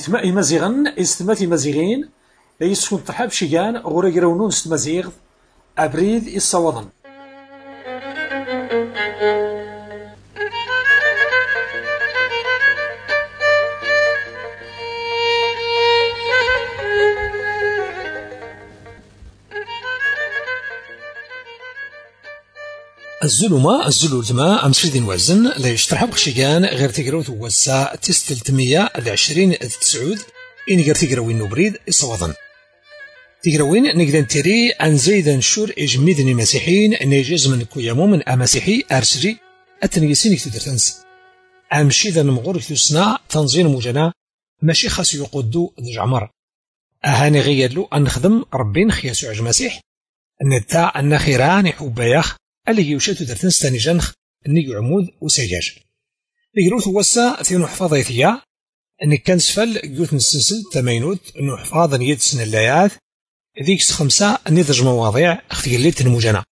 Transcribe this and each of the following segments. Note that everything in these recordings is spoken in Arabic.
إثماء مزيغن استمات مزيغين لا يسكن ترحب شيغان غورا يراونون ستمزيغ أبريد الصوضن. الزلمة الزلوزمة أمسيدين وزن لا يشترحب خشيغان غير تقروت وسا تستلتمية العشرين تسعود إن غير تقروين نبريد الصوضن تقروين نقدن تري أن زيدا شور إجميدني مسيحيين نيجز من كويامو من أمسيحي أرسري التنقسينك تدرتنس أمشيدا مغور تسنا تنظير مجانا ماشي خاص يقودو الجعمر أهاني غير أن نخدم ربين خياسو عج مسيح نتا أن خيران حبايخ اللي يوشاتو درتنس تاني جنخ نيو عمود وسياج يقولوا وسا ثينو حفاظيثيا اني كان سفل قلت نسلسل تمينوت انو حفاظا يدسن اللايات ذيك خمسة نضج مواضيع اختيليت المجانا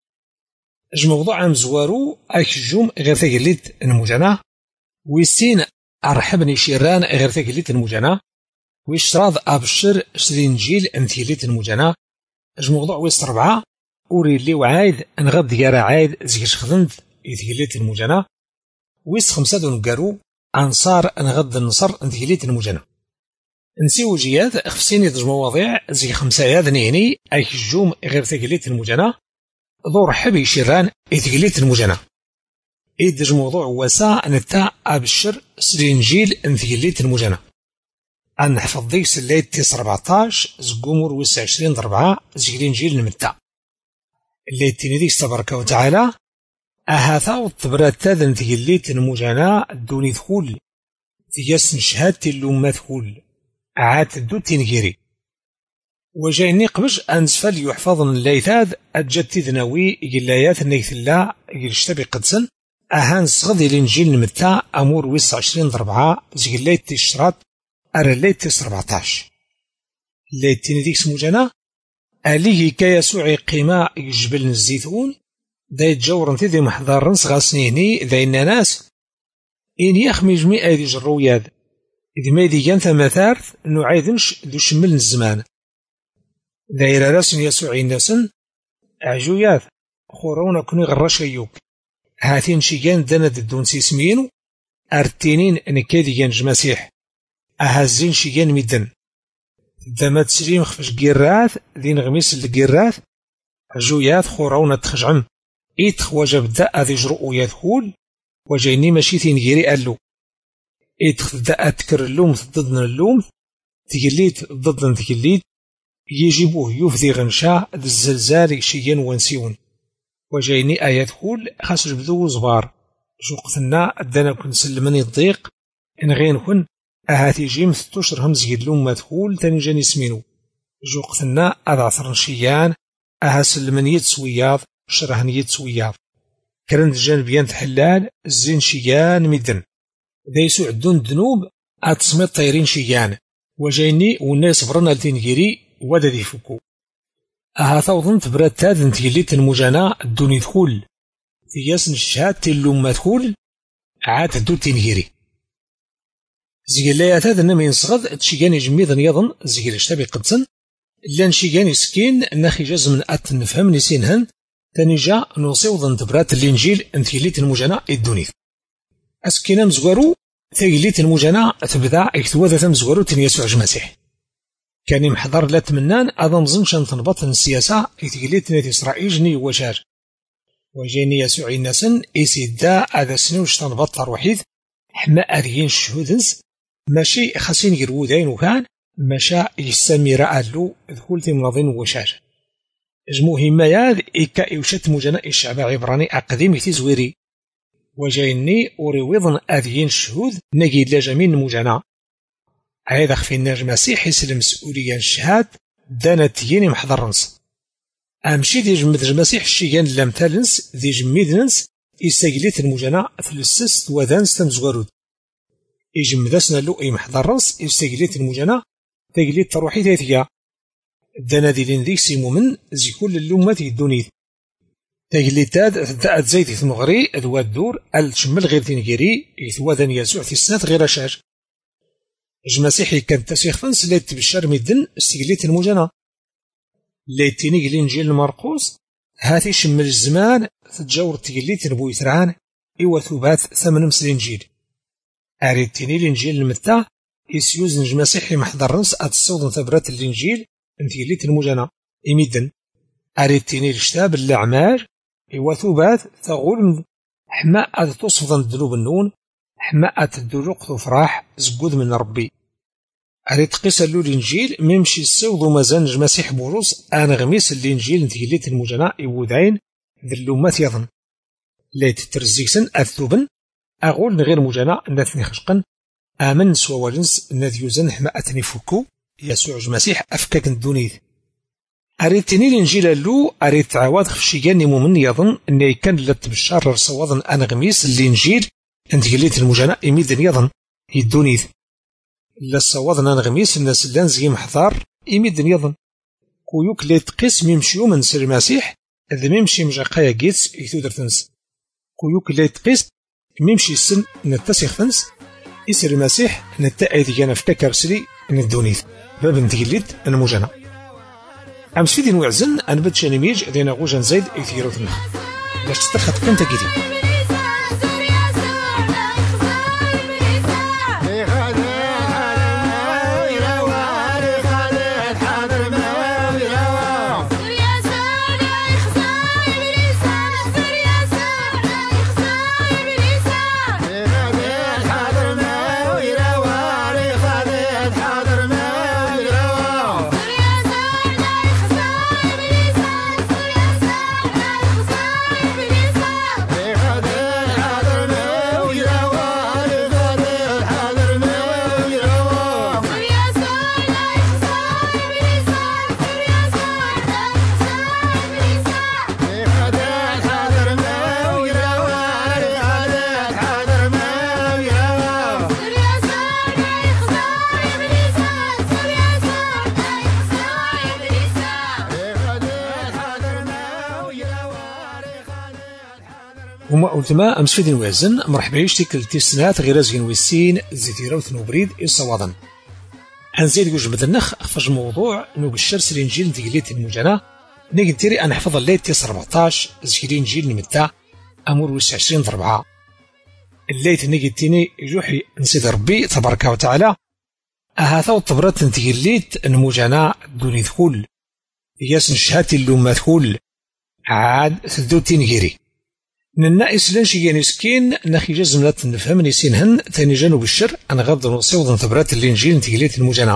موضوع مزوارو ايك الجوم غير ثقليت المجانا ويسين ارحبني شيران غير ثقليت المجانا ويشتراض ابشر سرينجيل امثيليت المجانا موضوع ويست ربعة أوري اللي وعايد نغد ديارة عايد زيش خدمت يتقليت المجانا ويس خمسة دون قارو أنصار نغد النصر انتقليت المجانا نسيو جياد اخفسيني دج مواضيع زي خمسة ياد نيني أي الجوم غير تقليت المجانا دور حبي شيران يتقليت المجانا إيدج موضوع وسا نتا أبشر سرينجيل انتقليت المجانا أنحفظ ديك سليت تيس 14 زقومور ويس 20 ضربعة زقلينجيل نمتا اللي تنديك تبارك وتعالى أهاثا والطبرات تاذن تقليت المجانا دوني ثقول تياسن شهادتي اللومة ثقول عاد دو تنجيري وجايني قبش أنسفل يحفظن الليثاذ أجدتي ذنوي إجلايات النيث الله إجلشتبي قدسن أهان صغذي الإنجيل نمتا أمور ويس 20 ضربعة زقليت تشرات أرليت تيس 14 اللي تنديك سمجانا أليه كيسوع قيمة يجبل الزيتون دا يتجورن تيدي محضرن صغاسنيني دا إن ناس إن يخمي جميع أيدي جروياد إذ ما يدي جان ثمثارث إنو عايدنش دو شمل الزمان دايرة راسن يسوع الناسن عجويات خورونا كوني غراش أيوك هاتين شيجان داند الدون سيسمينو أرتينين نكادي جانج مسيح أهزين شيجان ميدن دما تسليم خفش قيراث ذين غميس القيراث عجويات خورونا تخجعم إيتخ وجب دا ذي جرؤو يدخول وجيني ماشي تنجيري ألو إيتخ دا أتكر اللوم ضدنا اللوم تقليت ضدنا تقليت يجيبوه يفذي غنشا الزلزال شيئا ونسيون وجيني يدخول خاص جبدو زبار جوقتنا أدانا كن سلمني الضيق إن غين كن أهاتي جيم 16 همز يدلوم مدخول تاني جاني سمينو جوقتنا أضعثرن شيان أهاسل من يتسوياض شرهن يتسوياض كرند جانبيان تحلال الزين شيان مدن دايسو عدون دنوب أتسمي طيرين شيان وجايني والناس برنا لتنجيري ودا دي فكو أهاثا وظن تبرات تاذن تجليت المجانا الدون يدخول تياسن الشهاد تلوم مدخول عاد دو تنجيري زيقلايا تاذن ما ينصغض تشيغاني جميضا يظن زيقل اشتبي قدسن لان شيغاني سكين ناخي جاز من أت نفهم نسينهن تاني جا نوصيوظن تبرات الإنجيل انتجليت المجانا الدونيث أسكينا مزوارو تجليت المجانا تبدا اكتواذا تمزوارو تنيسوع المسيح كان محضر لا تمنان أظن زنشان تنبط السياسة يتجليت نادي إسرائيل جني وشار وجيني يسوع الناسن إسيدا هذا سنوش تنبط روحيث حما أريين الشهودنس ماشي خاسين يرودين وكان مشا يسمي رألو ذكولتي مناضين وشار مهمة ياد إكا إوشت مجانا الشعب العبراني أقدم تزويري وجايني أوريوضن أذيين الشهود نجي لجمين مجانا هذا خفي الناج مسيح يسلم مسؤوليا الشهاد دانت يني محضرنس أمشي دي جمد المسيح الشيان لامثالنس دي جميدنس يستجليت المجانا ثلسست وذانس تمزورود يجمدسنا لو أي محضرنس يستجليت المجانا تجليت تروحي تاثيا دانا دي لين ذيك سيمو من زي كل اللومة يدونيث تجليتاد تدأت زيت ثمغري أدوات دور الشمل غير تنجري يثوذن يسوع في السنة غير شاج جمسيحي كان تسيخ فنس لا تبشر مدن استقليت المجنة لا تينيق الانجيل المرقوس هاتي شمل الزمان تتجاور تقليت نبو يترعان إوا ثبات ثمن مس الانجيل أريد تيني الانجيل المتاع يسيوز نجمسيحي محضر نص أتصوضن ثبرات الانجيل انتقليت المجنة إميدن أريد تيني الكتاب الأعمال إوا ثبات تغول حماء تصفضن الذنوب النون حماء تدلق وفراح زقود من ربي أريد قيس له الإنجيل ميمشي السوض ومازال المسيح بوروس أنا غميس الإنجيل نتقليت المجنة إوداين ذلومات يظن ليت ترزيكسن أثوبن أقول غير مجنة نثني خشقا آمن سوا ولنس نذيوزن حماء فوكو يسوع المسيح أفكاك الدونيث أريد تني الإنجيل اللو أريد تعاود خفشياني مؤمن يظن أني كان لتبشار صواظن أنا غميس الإنجيل نتقليت المجنة إميدن يظن يدونيث لا الصواظن أنا غميس الناس اللان زي محضار إميدن يظن كويوك لي تقيس ميمشيو من سر المسيح إذا ميمشي مجاقايا جيتس يثودر فنس كويوك لي تقيس ميمشي السن نتسيخ فنس يسر المسيح نتأيد جانا فتكر سري ندونيث باب نتقليت المجنة أمس في دين وعزن أنا بدشاني ميج دينا غوجان زايد يثيرو ثنخ باش تستخد كنت جديد وما قلتما أمس في دين وازن مرحبا يشتك التسنات غير زين ويسين زيتيرا وثنوبريد إصواضا أنزيد يوجب النخ أخفج الموضوع نوب الشرس الإنجيل نتقليت المجنة نقدري أن أحفظ الليل تيس 14 زكري إنجيل نمتا أمور ويس 20 ضربعة الليل نقدتيني يوحي نسيد ربي تبارك وتعالى أهاثا وطبرات نتقليت المجنة دوني ثقول ياسن شهاتي اللومة ثقول عاد ثدوتي نجيري ننا إسلان شيئا سكين نخي جزم لا نفهم نسينهن تاني جانب الشر أنا غض نصيوض ثبرات الإنجيل نتقليت المجنة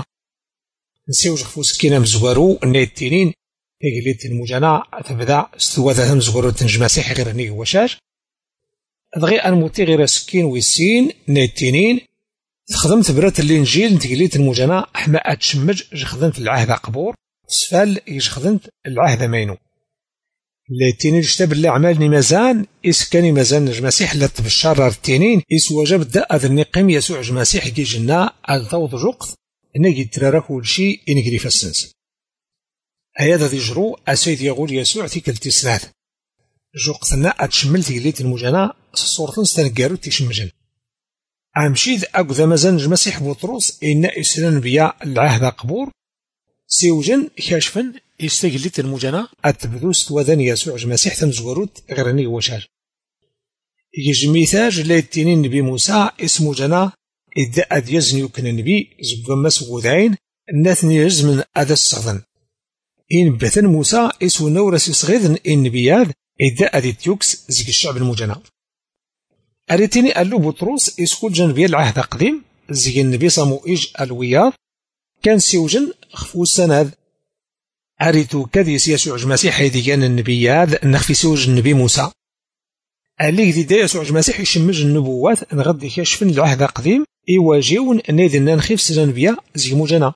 نسيو جخفو سكينة مزوارو النايتينين تقليت المجنة تبدا استواذا هم زوارو تنجماسيح غير هنيك وشاش دغي أنموتي غير سكين ويسين نايتينين تخدم ثبرات الإنجيل نتقليت المجنة حما أتشمج جخدمت العهد قبور سفال يجخدمت العهد ماينو لاتيني الكتاب الأعمال مازال إسكاني مازال المسيح لا تبشر التنين إس وجب دا أذ النقيم يسوع المسيح كي جنا الضوض جوقت نجي ترى كل شيء إنجري في السنس هذا يجرو أسيد يقول يسوع تيك التسنات جوقتنا أتشمل تقليت المجنة صورة استنقارو تيشمجن أمشيد أقذى مازال المسيح بطرس إن إسلام بيا العهد قبور سيوجن كاشفا يستقلت المجنة أتبذوست وذن يسوع المسيح تمزوروت غيرني وشاج يجميثاج ليتيني النبي موسى اسمه جنا إذا أد يزن يكن النبي زبما سغودين ناثني يزمن أدا الصغذن إن بثن موسى اسو نورس صغيذن النبياد إذا أد يوكس زيك الشعب المجنة أريتيني قالو بطروس اسكول جنبي العهد قديم زي النبي صموئيج الوياض كان سيوجن خفو السناد أريتو كذيس يسوع المسيح هيدي كان النبيات نخفي سوج النبي موسى اللي دي يسوع المسيح يشمج النبوات نغدي كشفن العهد القديم يواجهون نيدنا نخيف سنبيا زي مجنا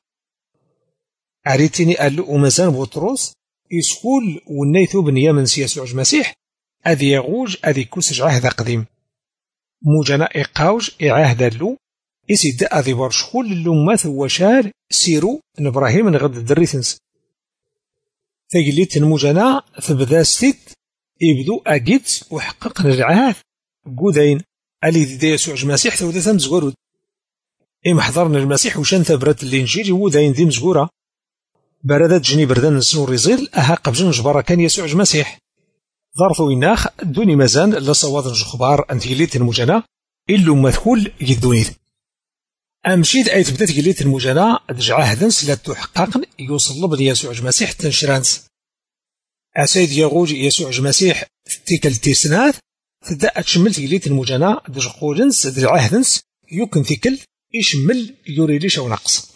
أريتني قال له ومازال بطرس يسكول ونيثو بنيا من يسوع المسيح أذي يغوج أذي كوسج عهد قديم مجنا إقاوج إعاهد له إسيد أذي برشخول اللومات وشار سيرو إبراهيم نغد دريثنس تقليت المجنة تبدا ستيت يبدو أجيت وحققنا العهد قودين اللي دي يسوع المسيح تودا ثم زغرود حضرنا المسيح وشان ثبرت الإنجيل يودين ذي مزقورة بردت جني بردان نسنو الرزيل أها قبجن جبارة كان يسوع المسيح ظرفوا إناخ دوني مزان لصواد الجخبار أنت قليت المجانا إلو مدخول يدونيت أمشيت أي تبدأت قليت المجانا دجعه ذنس لا تحقق يوصل لبن يسوع المسيح تنشرانس أسيد يغوج يسوع المسيح تيكل تيسنات تبدأ تشمل قليت المجانا دجقولنس دجعه ذنس يمكن تيكل يشمل يوري ليش أو نقص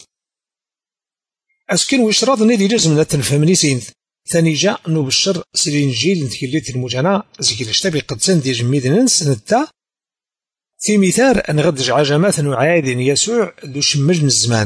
أسكن ويشراض نيدي لازم نتنفهمني سينث ثاني جاء نبشر سلينجيل نتكليت المجانا زكي الاشتبي قد سندي جميدنس نتا في مثال أن غدج عجمات نعاد يسوع ذو شمج من الزمان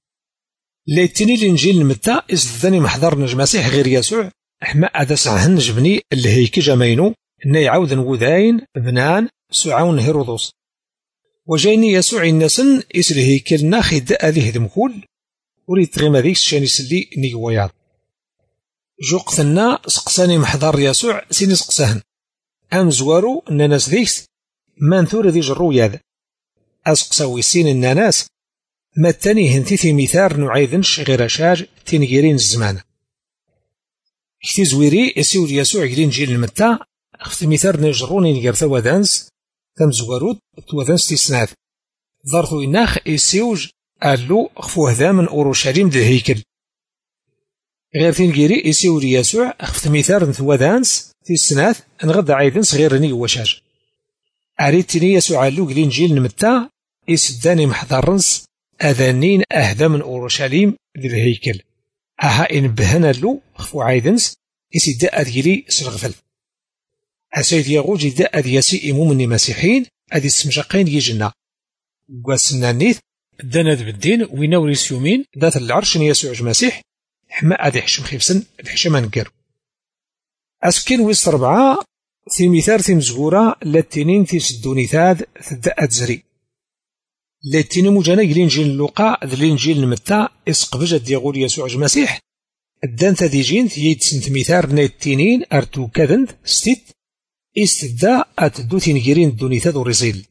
ليتني الإنجيل المتا إذ محضر نج مسيح غير يسوع أحما أدسعهن جبني اللي هيك جمينو إنه يعود نوذاين بنان سعون هيرودوس وجايني يسوع النسن إسل هيكلنا خد أذيه دمكول وريت غيما ذيك شاني سلي نيوياض جوقتنا سقساني محضر يسوع سيني سقساهن أم زوارو الناس ذيكس منثور ذي جرو ياذ أسقساوي سين الناس ما التاني هنتي مثار نعيذنش غير شاج تنجيرين الزمان اكتي زويري يسيود يسوع قلين جيل المتا اخت مثار نجروني نجر ثوادانس تم زوارود توادانس تسناث ظرثو إناخ يسيوج قالو خفوه ذا من أورشليم ذي هيكل غير تنجيري يسيود يسوع اخت مثار نثوادانس تسناث نغد عيدنس غير ني وشاج أريتني يسوع اللو قلين جيل نمتا إسداني محضرنس أذانين أهدى من أورشليم ذي الهيكل أها إن بهنا اللو خفو عايدنس إسداء أذيلي سرغفل أسيد يغوج إداء أذياسي إمو مني مسيحين أذي السمشقين يجنا واسنا نيث دانا بالدين وينوريس يومين ذات العرش يسوع المسيح حما أذي حشم خيفسن الحشم نقر أسكن ويس 4 في مثال في مزغورة لاتنين في سدوني ثاد تبدأ تزري لاتنين مجانا الإنجيل اللقاء ذي الإنجيل المتا إسقبجة ديغول يسوع المسيح الدان تديجين ثييد سنت مثال ناتنين أرتو كذند ستيت إستدى أتدو تنجيرين دوني ثاد ورزيل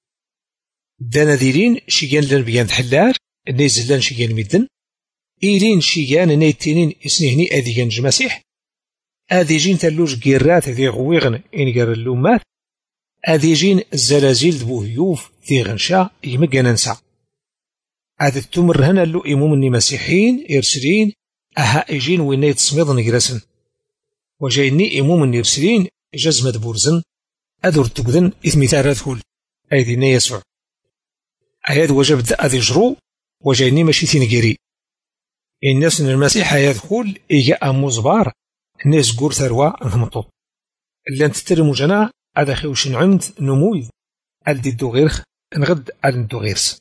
دانا ديرين شيجان لنبيان حلار نيزلان شيجان مدن إيرين شيجان ناتنين إسنهني أذيجان جمسيح أذيجين تلوج جيرات ذي غويغن إنجر اللومات أذيجين الزلازل ذبوهيوف ذي غنشا يمجن ننسى أذي التمر هنا اللو إموم مني مسيحين إرسلين أها إجين ويني تصميض نجرسن وجايني إموم مني إرسلين جزمة بورزن أذر تقذن إثمي تارثول أيدينا يسوع أياد وجبت أذي جرو وجايني ماشي تنجري الناس من المسيح يدخل إيجا أموزبار الناس قور ثروة نهمطوط اللي نتترمو جنا هذا خيوش نعمد نموذ ألدي الدوغيرخ نغد أل الدوغيرس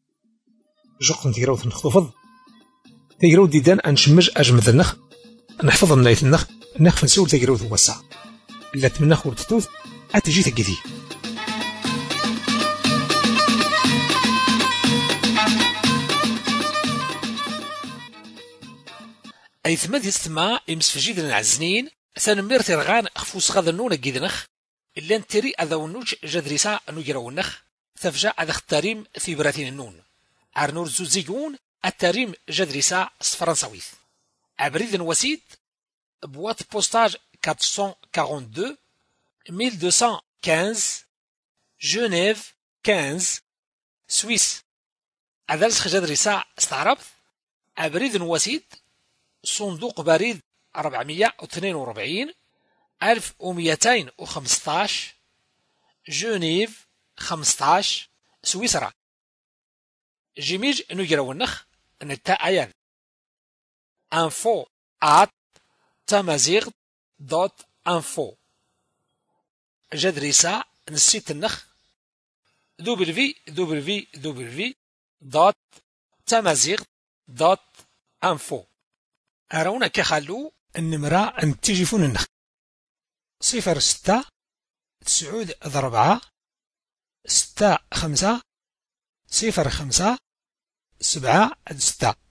جوق نتيروث نخطفض تيروث ديدان أنشمج أجمد النخ نحفظ النايت النخ فنسول تيروث وسع إلا تمنخ ورتتوث أتجي تقذي أي ثماد يستمع إمسفجيد العزنين ثانمير ترغان أخفوس غاذا النون جيدنخ إلا نتري أذا ونوج جدريسا نجرو النخ ثفجا أذا اختاريم في براتين النون أرنور زوزيجون التاريم جدريسا فرنساويث أبريد وسيد بوات بوستاج 442 1215 جنيف 15 سويس أذلس جدريسا استعربت أبريد وسيد صندوق بريد 442 1215 جنيف 15 سويسرا جيميج نجرو النخ نتا أيان info@tamazight.info جدريسا نسيت النخ www.tamazight.info أرونا كخلو النمرة أن تجيفون النخ 06 9 4 6 5 0 5 7 6